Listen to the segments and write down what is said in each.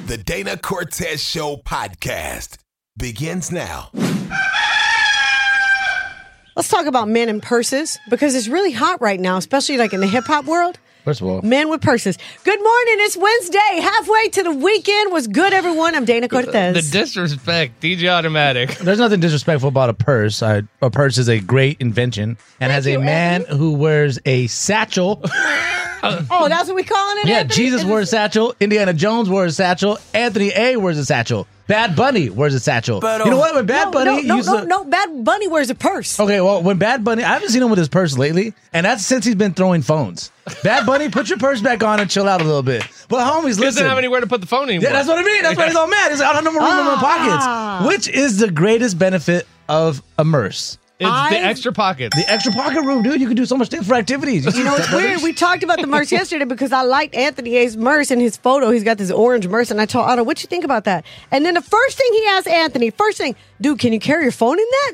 The Dana Cortez Show podcast begins now. Let's talk about men and purses because it's really hot right now, especially like in the hip hop world. First of all, men with purses. Good morning. It's Wednesday. Halfway to the weekend. What's good, everyone? I'm Dana Cortez. The disrespect, DJ Automatic. there's nothing disrespectful about a purse. A purse is a great invention. And as a man who wears a satchel. Oh, that's what we calling it? Yeah, Anthony? Jesus wore a satchel. Indiana Jones wore a satchel. Anthony A wears a satchel. Bad Bunny wears a satchel. You know what? When Bad Bunny No, Bad Bunny wears a purse. Okay, well, when Bad Bunny, I haven't seen him with his purse lately, and that's since he's been throwing phones. Bad Bunny, put your purse back on and chill out a little bit. But homies, listen. He doesn't have anywhere to put the phone anymore. Yeah, that's what I mean. That's why he's all mad. He's like, I don't have no more room in my pockets. Which is the greatest benefit of a purse? It's the extra pockets. The extra pocket room, dude. You can do so much things for activities. You know, it's weird. We talked about the merce yesterday because I liked Anthony A's merce in his photo. He's got this orange merce, and I told Otto, what you think about that? And then the first thing he asked Anthony, dude, can you carry your phone in that?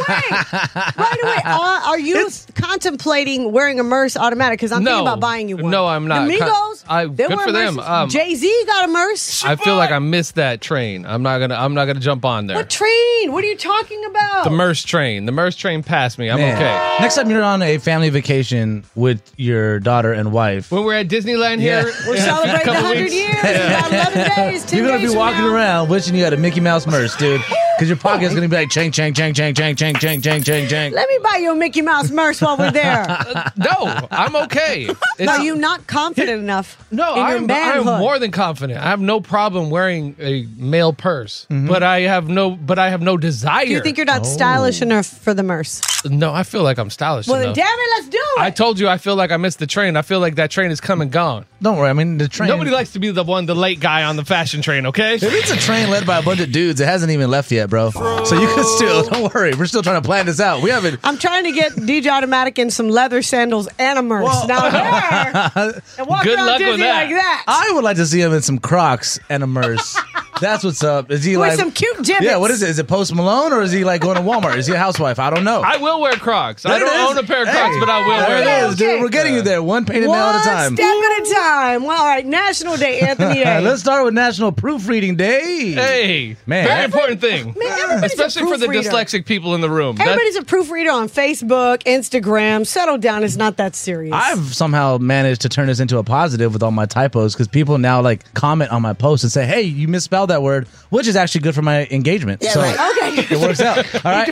Right away. Are you contemplating wearing a merce automatic? Because I'm thinking about buying you one. No, I'm not. Amigos, good for them. Jay-Z got a merce. I feel like I missed that train. I'm not gonna jump on there. What train? What are you talking about? The merce train. The merce train passed me. I'm okay. Next time you're on a family vacation with your daughter and wife. When we're at Disneyland here, we're celebrating 100 years. About 11 days. 10 You're going to days be walking around wishing you had a Mickey Mouse merce, dude. Because your pocket's going to be like, chang, chang, chang, chang, chang, chang, chang, chang, chang, chang. Let me buy you a Mickey Mouse merce while we're there. No, I'm okay. Are you not confident enough? No, I'm more than confident. I have no problem wearing a male purse, but I have no desire. Do you think you're not stylish enough for the merce? No, I feel like I'm stylish enough. Well, then damn it, let's do it. I told you I feel like I missed the train. I feel like that train is come and gone. Don't worry. I mean, the train. Nobody likes to be the late guy on the fashion train, okay? If it's a train led by a bunch of dudes, it hasn't even left yet, bro. So you can still, don't worry. We're still trying to plan this out. We haven't. I'm trying to get DJ Automatic in some leather sandals and a merce. Now there. And walk Good around luck Disney with that. like that. I would like to see him in some Crocs and a merce. That's what's up. Is he With like some cute gibbets. Yeah, what is it? Is it Post Malone or is he like going to Walmart? Is he a housewife? I don't know. I will wear Crocs. I There it don't is. own a pair of Crocs, Hey, but I will wear there them. it is, dude. We're getting you there. One painted nail at a time. One step at a time. Well, all right, National Day, Anthony A. Let's start with National Proofreading Day. Hey, Man. very important thing. Man, everybody's Especially a for the proofreader. dyslexic people in the room. Everybody's a proofreader on Facebook, Instagram. Settle down. It's not that serious. I've somehow managed to turn this into a positive with all my typos because people now like comment on my posts and say, hey, you misspelled that word, which is actually good for my engagement. Yeah, so right. Okay. it works out. All right.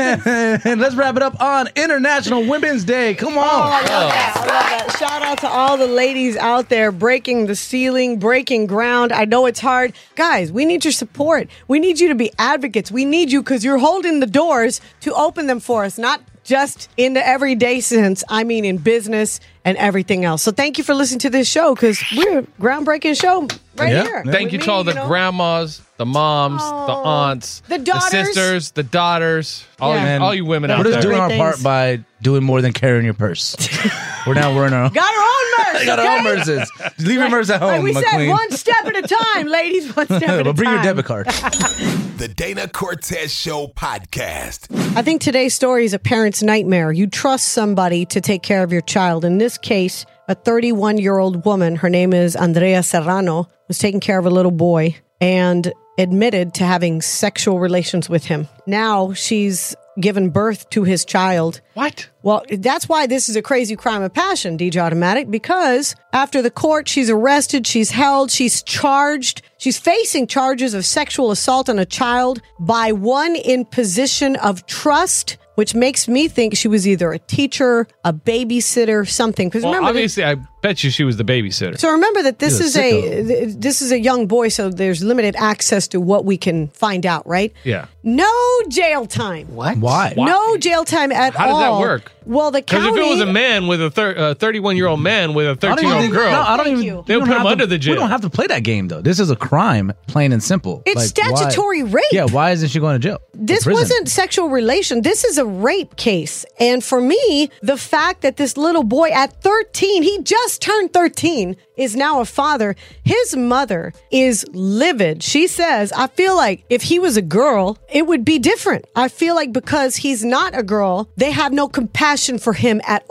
And let's wrap it up on International Women's Day. Come on. I love that. Shout out to all the ladies out there breaking the ceiling, breaking ground. I know it's hard. Guys, we need your support. We need you to be advocates. We need you because you're holding the doors to open them for us, not just in the everyday sense. I mean in business and everything else. So thank you for listening to this show because we're a groundbreaking show right here. Thank you to all the grandmas, the moms, the aunts, the daughters. sisters, the daughters, all you women out We're just there. doing our Great part things. by doing more than carrying your purse. We're in our Got our own merch. got our own okay? merces. Just leave your merce at home, Like we my said, queen. one step at a time, ladies. One step at a time. But bring your debit card. The Dana Cortez Show podcast. I think today's story is a parent's nightmare. You trust somebody to take care of your child. In this case, a 31-year-old woman, her name is Andrea Serrano, was taking care of a little boy and admitted to having sexual relations with him. Now she's given birth to his child. What? Well, that's why this is a crazy crime of passion, DJ Automatic, because after the court, she's arrested, she's held, she's charged. She's facing charges of sexual assault on a child by one in position of trust, which makes me think she was either a teacher, a babysitter, something. Because Well, remember, obviously, I bet you she was the babysitter. so remember that this He's is a this is a young boy, so there's limited access to what we can find out, right? Yeah. No jail time. What? Why? No jail time at all. How does that work? Well, the Because county. if it was a man with a 31-year-old man with a 13-year-old girl, I don't Thank even. you. They'll we don't put him have under to- the jail. We don't have to play that game though. This is a crime, plain and simple. It's statutory rape. Yeah. Why isn't she going to jail? This Or prison? wasn't sexual relation. This is a rape case. And for me, the fact that this little boy at 13, he just turned 13, is now a father. His mother is livid. She says, I feel like if he was a girl, it would be different. I feel like because he's not a girl, they have no compassion for him at all.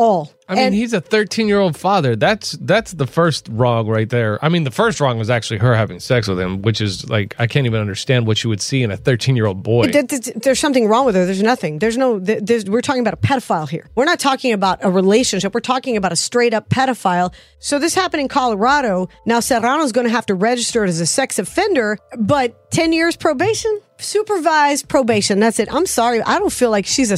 I mean, And- he's a 13-year-old father. That's the first wrong right there. I mean, the first wrong was actually her having sex with him, which is like, I can't even understand what you would see in a 13-year-old boy. There's something wrong with her. There's nothing. We're talking about a pedophile here. We're not talking about a relationship. We're talking about a straight up pedophile. So this happened in Colorado. Now Serrano's going to have to register as a sex offender, but 10 years probation? Supervised probation. That's it. I'm sorry. I don't feel like she's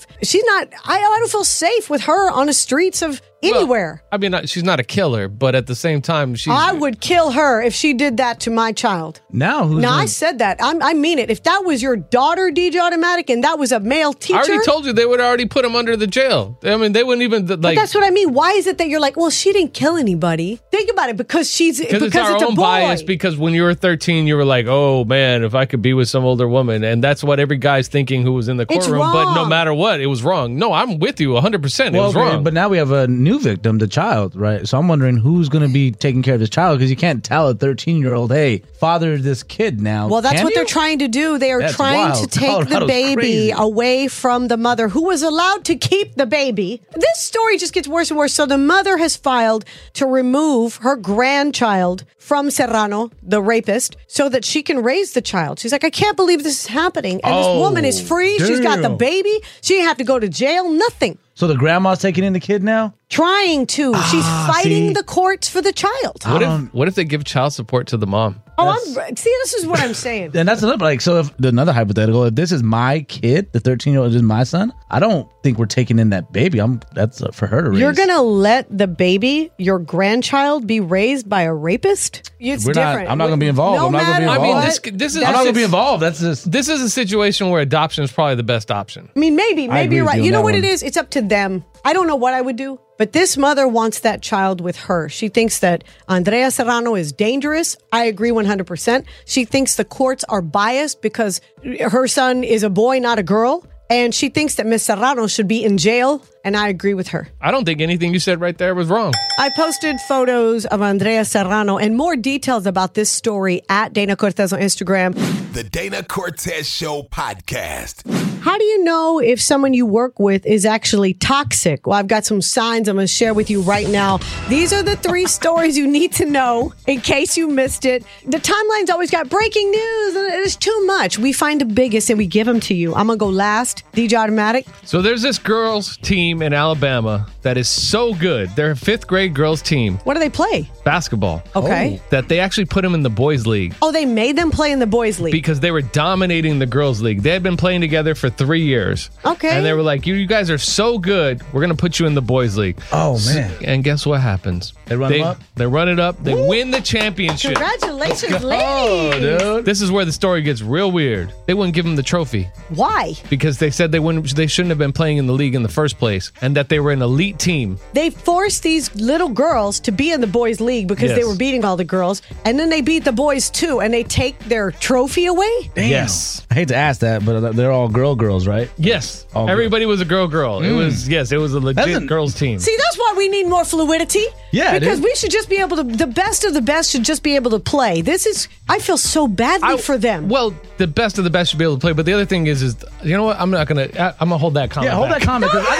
not, I don't feel safe with her on the streets of anywhere. Well, I mean, she's not a killer, but at the same time, I would kill her if she did that to my child. I said that. I mean it. If that was your daughter, DJ Automatic, and that was a male teacher. I already told you they would already put him under the jail. I mean, they wouldn't even like. But that's what I mean. Why is it that you're like, well, she didn't kill anybody? Think about it, because it's our own bias. Because when you were 13, you were like, oh man, if I could be with some older woman, and that's what every guy's thinking who was in the courtroom. But no matter what, it was wrong. No, I'm with you 100%. It was wrong. But now we have a new victim, the child, right? So I'm wondering who's going to be taking care of this child, because you can't tell a 13-year-old, hey, father this kid now. Well, that's what they're trying to do. They are trying to take the baby away from the mother who was allowed to keep the baby. This story just gets worse and worse. So the mother has filed to remove her grandchild from Serrano, the rapist, so that she can raise the child. She's like, I can't believe this is happening. And this woman is free. She's got the baby. She didn't have to go to jail. Nothing. So the grandma's taking in the kid now? Trying to. She's fighting the courts for the child. What if they give child support to the mom? This is what I'm saying. And that's another, so if another hypothetical, if this is my kid, the 13-year-old is my son, I don't think we're taking in that baby. That's for her to raise. You're going to let the baby, your grandchild, be raised by a rapist? It's different. I'm not going to be involved. I'm not going to be involved. I mean, I'm not going to be involved. This is a situation where adoption is probably the best option. I mean, maybe you're right. You know what it is? It's up to them. I don't know what I would do, but this mother wants that child with her. She thinks that Andrea Serrano is dangerous. I agree 100%. She thinks the courts are biased because her son is a boy, not a girl. And she thinks that Miss Serrano should be in jail, and I agree with her. I don't think anything you said right there was wrong. I posted photos of Andrea Serrano and more details about this story at Dana Cortez on Instagram. The Dana Cortez Show podcast. How do you know if someone you work with is actually toxic? Well, I've got some signs I'm going to share with you right now. These are the 3 stories you need to know in case you missed it. The timeline's always got breaking news, and it's too much. We find the biggest and we give them to you. I'm going to go last. DJ Automatic. So there's this girls team in Alabama that is so good. They're a 5th grade girls team. What do they play? Basketball. Okay. That they actually put them in the boys league. Oh, they made them play in the boys league. Because they were dominating the girls league. They had been playing together for 3 years. Okay. And they were like, you guys are so good. We're going to put you in the boys league. Oh, man. And guess what happens? They run them up? They run it up. They win the championship. Congratulations, ladies. Dude. This is where the story gets real weird. They wouldn't give them the trophy. Why? Because they said they shouldn't have been playing in the league in the first place, and that they were an elite team. They forced these little girls to be in the boys league because they were beating all the girls, and then they beat the boys too, and they take their trophy away? Damn. Yes. I hate to ask that, but they're all girls, right? Yes. All Everybody was a girl. It was a legit girls team. See, that's why we need more fluidity. Yeah, because we should just be able to, the best of the best should just be able to play. I feel so badly for them. Well, the best of the best should be able to play, but the other thing is you know what? I'm gonna hold that comment. Yeah, hold back. that comment. 'Cause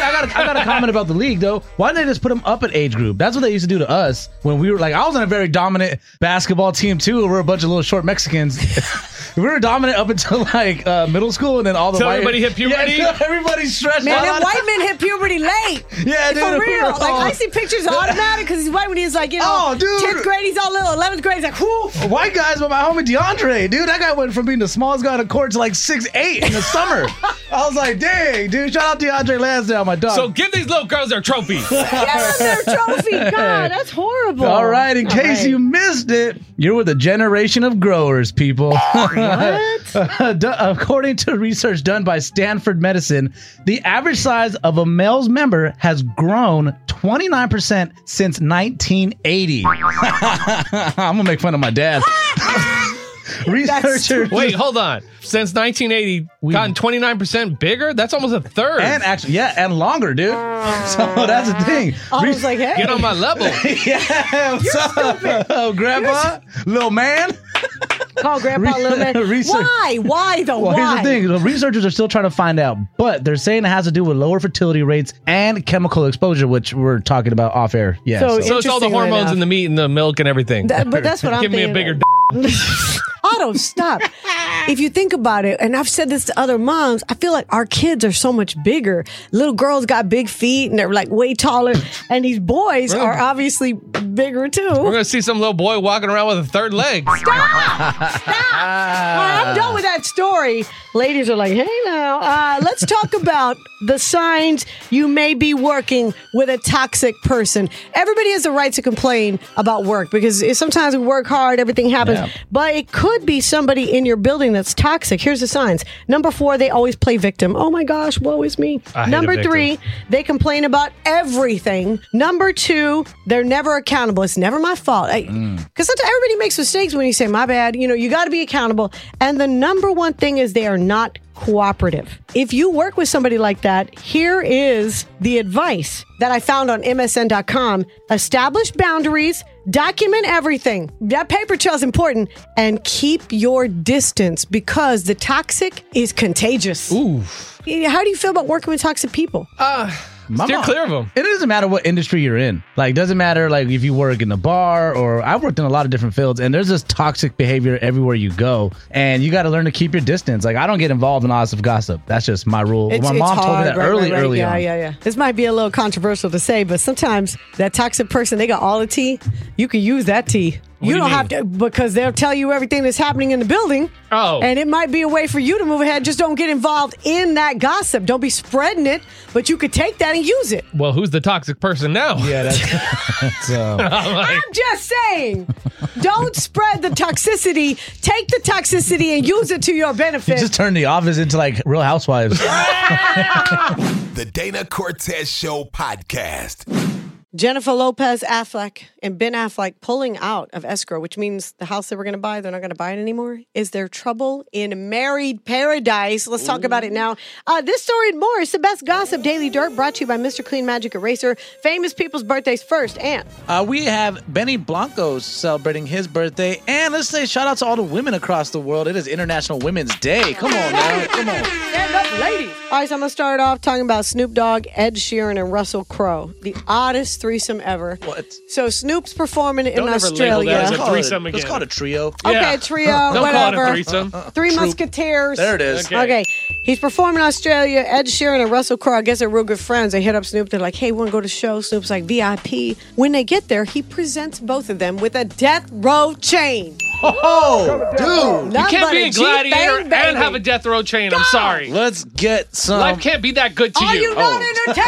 I got a comment about the league though. Why didn't they just put them up at age group? That's what they used to do to us when we were like. I was on a very dominant basketball team too. We're a bunch of little short Mexicans. We were dominant up until like middle school, and then all the Till white everybody hit puberty. Yeah, everybody stretched Man, out. them white men hit puberty late. Yeah, dude. For real. Like, I see pictures of Automatic because he's white when he's like, 10th grade, he's all little. 11th grade, he's like, whoo. White guys, but my homie DeAndre, dude, that guy went from being the smallest guy on the court to like 6'8" in the summer. I was like, dang, dude, shout out DeAndre Lansdale, my dog. So give these little girls their trophies. Give them their trophy. God, that's horrible. All right, in case you missed it, you're with a generation of growers, people. What? According to research done by Stanford Medicine, the average size of a male's member has grown 29% since 1980. I'm going to make fun of my dad. Researchers. Wait, hold on. Since 1980, gotten 29% bigger? That's almost a third. And actually, and longer, dude. So that's the thing. I was like, hey. Get on my level. Yeah, what's up, Grandpa? Little man. Call Grandpa Little Man. Why? Why though? Well, Why? here's the thing. The researchers are still trying to find out, but they're saying it has to do with lower fertility rates and chemical exposure, which we're talking about off air. Yeah. So So it's all the hormones in the meat and the milk and everything. But that's what I'm Give me thinking. a bigger Otto, stop. If you think about it, and I've said this to other moms, I feel like our kids are so much bigger. Little girls got big feet and they're like way taller. And these boys are obviously bigger too. We're going to see some little boy walking around with a third leg. Stop! All right, I'm done with that story. Ladies are like, hey now, let's talk about the signs you may be working with a toxic person. Everybody has the right to complain about work because sometimes we work hard, everything happens. Yeah. But it could be somebody in your building that's toxic. Here's the signs. Number 4, they always play victim. Oh my gosh, woe is me. I hate Number a victim. 3, they complain about everything. Number 2, they're never accountable. It's never my fault. Because sometimes everybody makes mistakes when you say, my bad. You know, you got to be accountable. And the number one thing is they are not cooperative. If you work with somebody like that, here is the advice that I found on MSN.com. Establish boundaries, document everything. That paper trail is important, and keep your distance because the toxic is contagious. Ooh. How do you feel about working with toxic people? Steer clear of them. It doesn't matter what industry you're in. Like, doesn't matter like if you work in the bar or I've worked in a lot of different fields, and there's this toxic behavior everywhere you go, and you got to learn to keep your distance. Like, I don't get involved in lots of gossip. That's just my rule. My mom told me that early on. Yeah. This might be a little controversial to say, but sometimes that toxic person, they got all the tea. You can use that tea. You do don't you have to, because they'll tell you everything that's happening in the building. Oh. And it might be a way for you to move ahead. Just don't get involved in that gossip. Don't be spreading it, but you could take that and use it. Well, who's the toxic person now? Yeah, that's I'm just saying, don't spread the toxicity. Take the toxicity and use it to your benefit. just turn the office into like Real Housewives. The Dana Cortez Show podcast. Jennifer Lopez Affleck and Ben Affleck pulling out of escrow, which means the house they were going to buy, they're not going to buy it anymore. Is there trouble in married paradise? Let's talk about it now. This story and more is the best gossip Daily Dirt, brought to you by Mr. Clean Magic Eraser. Famous people's birthdays first, and We have Benny Blanco celebrating his birthday. And let's say shout out to all the women across the world. It is International Women's Day. Come on now. Come on. stand up, ladies. All right, so I'm going to start off talking about Snoop Dogg, Ed Sheeran, and Russell Crowe. The oddest threesome ever. What? So Snoop's performing in Don't ever label Australia. that as a Call it- threesome Let's again. call it a trio. Okay, Yeah. trio, Don't whatever. call it a threesome. Three Musketeers. There it is. Okay. Okay. He's performing in Australia. Ed Sheeran and Russell Crowe, I guess they're real good friends. They hit up Snoop. They're like, hey, want to go to the show? Snoop's like, VIP. When they get there, he presents both of them with a death row chain. Oh, dude. You Nothing can't but be a gladiator G-bang, baby. and have a death row chain. I'm Go! sorry. Let's get some. Life can't be that good to Are you. you not entertained?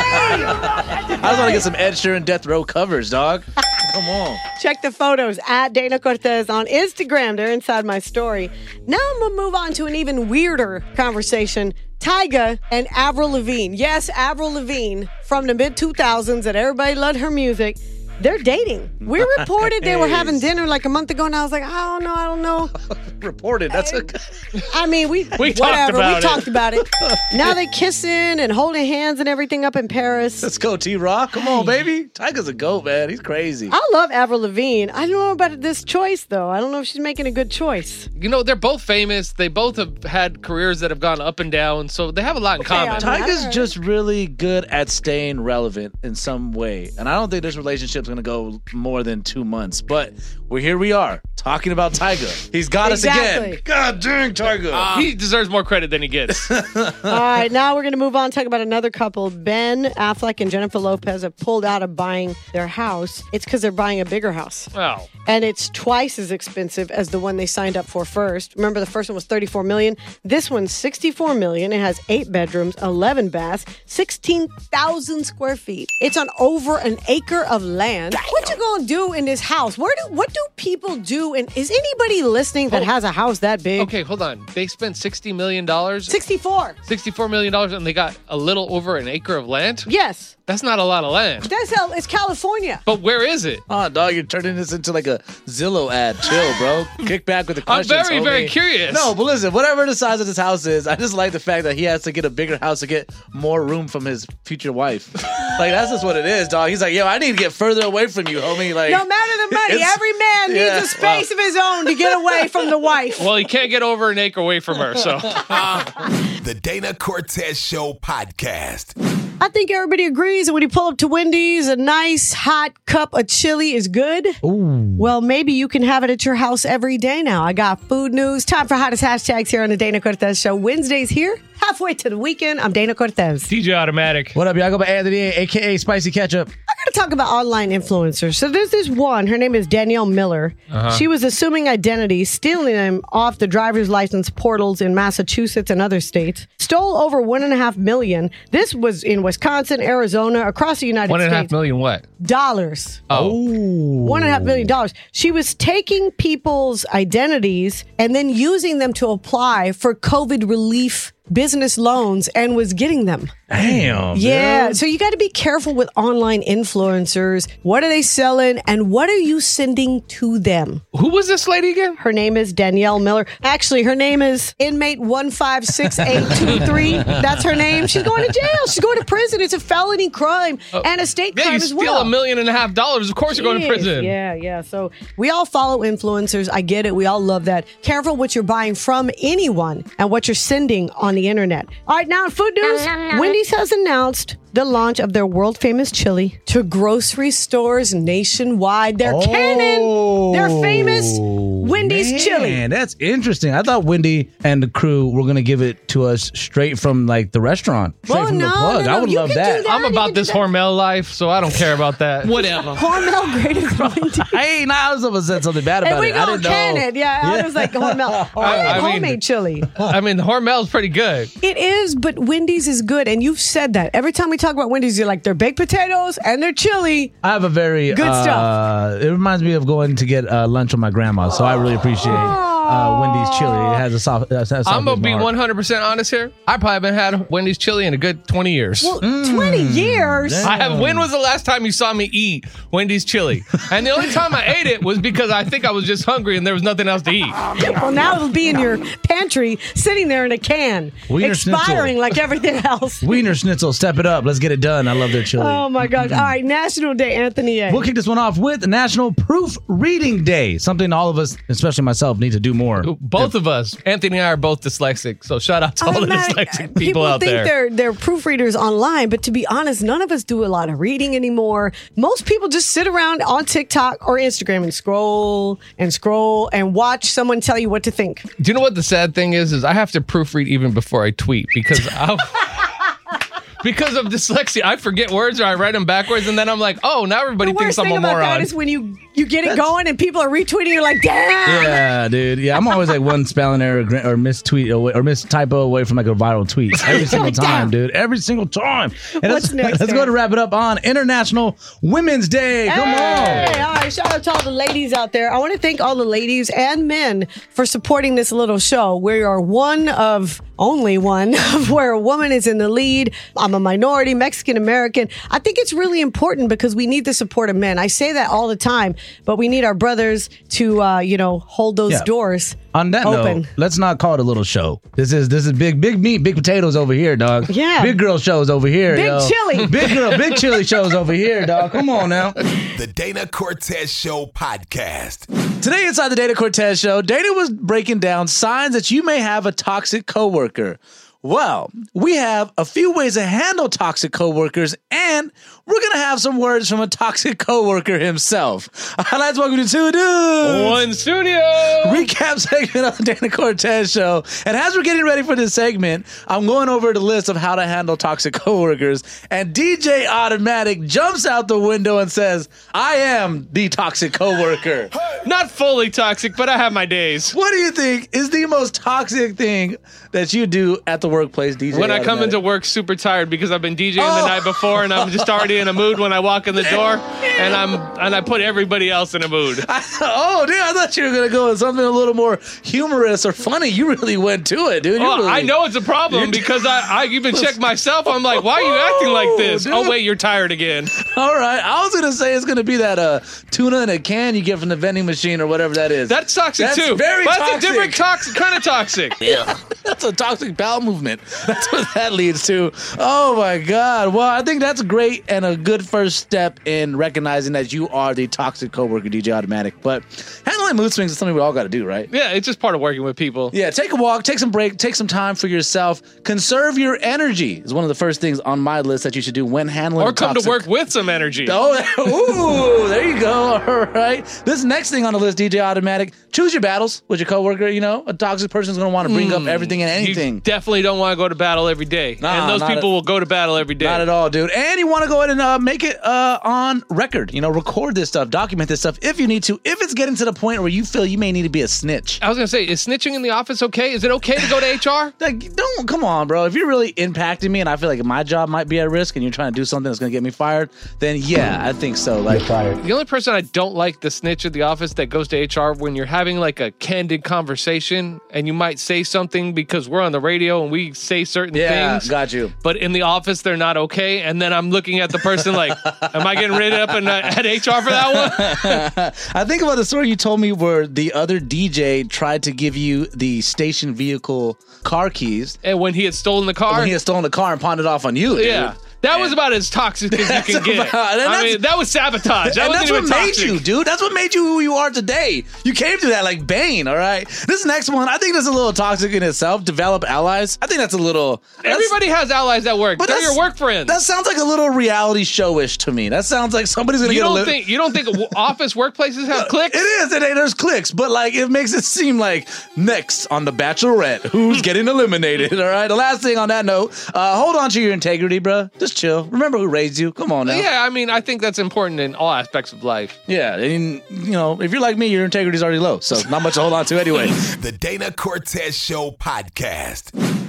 I just want to get some Ed Sheeran Death Row covers, dog. Come on. Check the photos at Dana Cortez on Instagram. They're inside my story. Now I'm going to move on to an even weirder conversation. Tyga and Avril Lavigne. Yes, Avril Lavigne from the mid-2000s that everybody loved her music. They're dating. We reported they were having dinner like a month ago, and I was like, I don't know. Reported. That's a. I mean, we talked whatever. about We it. talked about it. Now they kissing and holding hands and everything up in Paris. Let's go, T-Rock. Come on, baby. Tiger's a goat, man. He's crazy. I love Avril Lavigne. I don't know about this choice, though. I don't know if she's making a good choice. You know, they're both famous. They both have had careers that have gone up and down, so they have a lot in common. Tiger's Alright. just really good at staying relevant in some way. And I don't think this relationship's going to go more than 2 months. But here we are talking about Tiger. He's got us Exactly. again. God dang, Tiger. He deserves more credit than he gets. All right, now we're going to move on and talk about another couple. Ben Affleck and Jennifer Lopez have pulled out of buying their house. It's because they're buying a bigger house. Wow. And it's twice as expensive as the one they signed up for first. Remember, the first one was $34 million. This one's $64 million. It has 8 bedrooms, 11 baths, 16,000 square feet. It's on over an acre of land. What you gonna do in this house? What do people do? And is anybody listening that has a house that big? Okay, hold on. They spent $60 million, 64. $64 million, and they got a little over an acre of land? Yes. That's not a lot of land. It's California. But where is it? Oh, dog, you're turning this into like a Zillow ad. Chill, bro. Kick back with the questions. I'm very, very curious. No, but listen, whatever the size of this house is, I just like the fact that he has to get a bigger house to get more room from his future wife. Like, that's just what it is, dog. He's like, yo, I need to get further away from you, homie. Like, no matter the money, every man needs a space of his own to get away from the wife. Well, he can't get over an acre away from her, so. The Dana Cortez Show podcast. I think everybody agrees that when you pull up to Wendy's, a nice hot cup of chili is good. Ooh. Well, maybe you can have it at your house every day now. I got food news. Time for hottest hashtags here on the Dana Cortez Show. Wednesday's here. Halfway to the weekend. I'm Dana Cortez. DJ Automatic. What up, y'all? I go by Anthony, a.k.a. Spicy Ketchup. I got to talk about online influencers. So there's this one. Her name is Danielle Miller. She was assuming identity, stealing them off the driver's license portals in Massachusetts and other states. Stole over $1.5 million. This was in Wisconsin, Arizona, across the United States. $1.5 million what? Dollars. Oh. $1.5 million. She was taking people's identities and then using them to apply for COVID relief business loans and was getting them. Damn. Yeah. Dude. So you got to be careful with online influencers. What are they selling and what are you sending to them? Who was this lady again? Her name is Danielle Miller. Actually, her name is inmate 156823. That's her name. She's going to jail. She's going to prison. It's a felony crime and a state crime as well. You steal $1.5 million. Of course you're going to prison. Yeah. So we all follow influencers. I get it. We all love that. Careful what you're buying from anyone and what you're sending on the internet. All right, now in food news, Wendy's has announced the launch of their world famous chili to grocery stores nationwide. They're canon. They're famous Wendy's chili. Man, that's interesting. I thought Wendy and the crew were going to give it to us straight from like the restaurant. Straight from the plug. I would love that. I'm about this Hormel life, so I don't care about that. Whatever. Hormel greatest Wendy's. Hey, now I was said something bad about and we it. I didn't know. Canon. Yeah, I was like Hormel. I like homemade chili. I mean, the Hormel's pretty good. It is, but Wendy's is good. And you've said that. Every time we talk about Wendy's, you're like, they're baked potatoes and they're chili. I have a very good stuff. It reminds me of going to get lunch with my grandma, so I really appreciate Wendy's chili. It has a soft. I'm gonna be 100% honest here. I probably haven't had Wendy's chili in a good 20 years. Well, 20 years. When was the last time you saw me eat Wendy's chili? And the only time I ate it was because I think I was just hungry and there was nothing else to eat. Well, now it'll be in your pantry, sitting there in a can, Wiener expiring Schnitzel. like everything else. Wiener Schnitzel, step it up. Let's get it done. I love their chili. Oh my gosh! All right, National Day, Anthony A. We'll kick this one off with National Proofreading Day. Something all of us, especially myself, need to do more. Both of us. Anthony and I are both dyslexic, so shout out to all the dyslexic people out there. People think they're proofreaders online, but to be honest, none of us do a lot of reading anymore. Most people just sit around on TikTok or Instagram and scroll and watch someone tell you what to think. Do you know what the sad thing is I have to proofread even before I tweet because because of dyslexia, I forget words or I write them backwards, and then I'm like, oh, now everybody thinks I'm a moron. The worst thing about that is when you get it going and people are retweeting, you're like, damn. Yeah, dude. Yeah, I'm always like one spelling error or mistweet or mistypo away from like a viral tweet every single time, dude. Every single time. And What's next? Let's go to wrap it up on International Women's Day. Come on. All right, shout out to all the ladies out there. I want to thank all the ladies and men for supporting this little show. We are only one of where a woman is in the lead. I'm a minority, Mexican American. I think it's really important because we need the support of men. I say that all the time, but we need our brothers to, hold those doors on that open. Note, let's not call it a little show. This is big meat, big potatoes over here, dog. Yeah. Big girl shows over here, big chili. Big chili shows over here, dog. Come on now. The Dana Cortez Show podcast. Today inside the Dana Cortez Show, Dana was breaking down signs that you may have a toxic coworker. Well, we have a few ways to handle toxic coworkers, and we're going to have some words from a toxic coworker himself. Let's welcome to Two Dudes. One studio. Recap segment of the Dana Cortez Show. And as we're getting ready for this segment, I'm going over the list of how to handle toxic coworkers, and DJ Automatic jumps out the window and says, I am the toxic coworker. Not fully toxic, but I have my days. What do you think is the most toxic thing that you do at the workplace, DJ? When I come into work super tired because I've been DJing the night before and I'm just already be in a mood when I walk in the door, and I put everybody else in a mood. Dude, I thought you were gonna go with something a little more humorous or funny. You really went to it, dude. I know it's a problem because I even checked myself. I'm like, why are you acting like this? Dude. Oh wait, you're tired again. All right, I was gonna say it's gonna be that tuna in a can you get from the vending machine or whatever that is. That's toxic too. Very but toxic. that's a different kind of toxic. Yeah, that's a toxic bowel movement. That's what that leads to. Oh my God. Well, I think that's great and a good first step in recognizing that you are the toxic coworker, DJ Automatic. But handling mood swings is something we all got to do, right? Yeah, it's just part of working with people. Yeah, take a walk, take some break, take some time for yourself. Conserve your energy is one of the first things on my list that you should do when handling or come toxic. to work with some energy. Oh, there you go. All right. This next thing on the list, DJ Automatic, choose your battles with your coworker. You know, a toxic person is going to want to bring up everything and anything. You definitely don't want to go to battle every day. And those people will go to battle every day. Not at all, dude. And you want to go ahead and make it on record. You know, record this stuff, document this stuff if you need to. If it's getting to the point where you feel you may need to be a snitch. I was going to say, is snitching in the office okay? Is it okay to go to HR? Don't, come on, bro. If you're really impacting me and I feel like my job might be at risk and you're trying to do something that's going to get me fired, then yeah, I think so. Like, fired. The only person I don't like the snitch at the office that goes to HR when you're having like a candid conversation and you might say something because we're on the radio and we say certain things. Yeah, got you. But in the office, they're not okay. And then I'm looking at the person like, am I getting written up at HR for that one? I think about the story you told me where the other DJ tried to give you the station vehicle car keys. And when he had stolen the car? When he had stolen the car and pawned it off on you, dude. Yeah. That was about as toxic as you can get. I mean, that was sabotage. And that's what made toxic. you, dude. That's what made you who you are today. You came through that like Bane, all right? This next one, I think that's a little toxic in itself. Develop allies. I think that's a little... Everybody has allies at work. They're your work friends. That sounds like a little reality show-ish to me. That sounds like somebody's going to get a little... You don't think office workplaces have cliques? It is. There's cliques. But like, it makes it seem like next on The Bachelorette, who's getting eliminated, all right? The last thing on that note, hold on to your integrity, bro. Just chill. Remember who raised you. Come on now. Yeah, I mean, I think that's important in all aspects of life. Yeah, and you know, if you're like me, your integrity is already low, so not much to hold on to anyway. The Dana Cortez Show podcast.